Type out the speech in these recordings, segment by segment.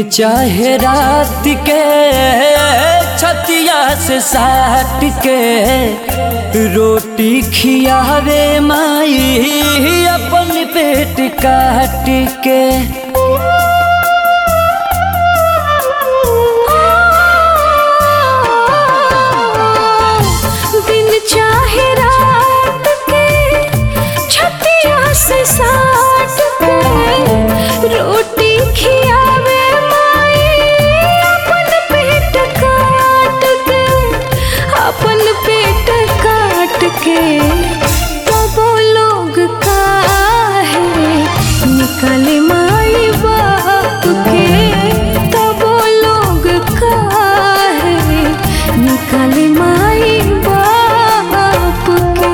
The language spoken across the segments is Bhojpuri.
चाहे रात के छतिया से साट के रोटी खियावे माई अपन पेट काट के। दिन चाहे रात के छतिया से साट के रोटी खियावे अपन पेट काट के। तो वो लोग काहे निकाले माई बाप के। तो वो लोग काहे निकाले माई बाप के।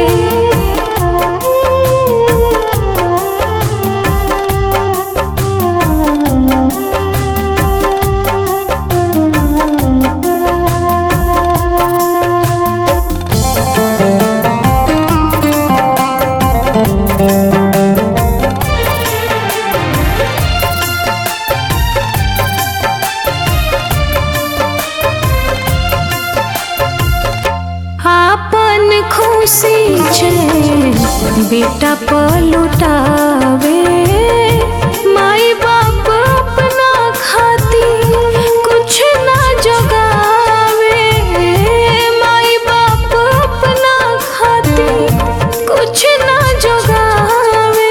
आपन खुशी छे बेटा पलुटावे माई बाप अपना खाती कुछ ना जगावे। माई बाप अपना खाती कुछ ना जगावे।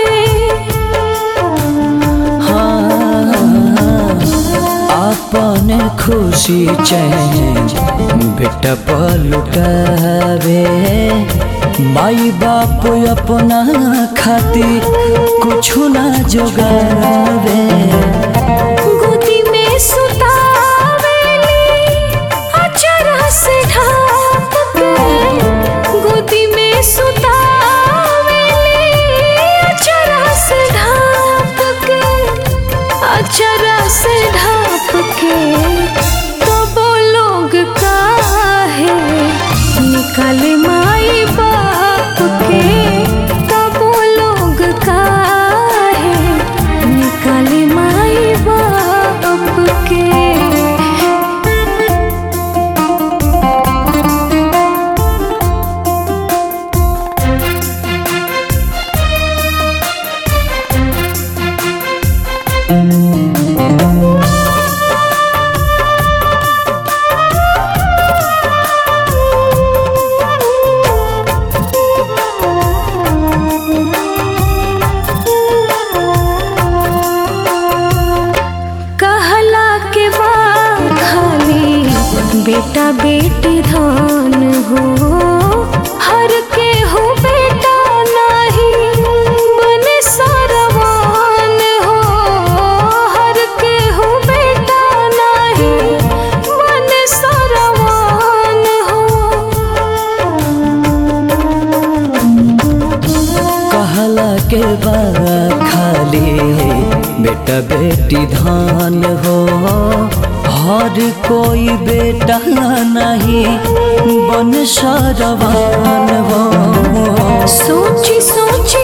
अपन खुशी चैन बेटा पलुटावे माई बाप अपना खातिर कुछ ना जोगावे। गोदी में सुतावेली अचरा से ढाप के। गोदी में सुतावेली अचरा से ढाप के। अचरा से ढाप के। तो वो लोग काहे निकाले माई बाप के। तो वो लोग काहे निकाले माई बाप के। कहला के बाद खाली बेटा बेटी धन हो। हर के हो बेटा नहीं बने सरवान हो। हर के हो बेटा नहीं बने सरवान हो। कहला के बाद खाली बेटा बेटी धान हो। हर कोई बेटा नहीं बन सरवान हो। सोची सोची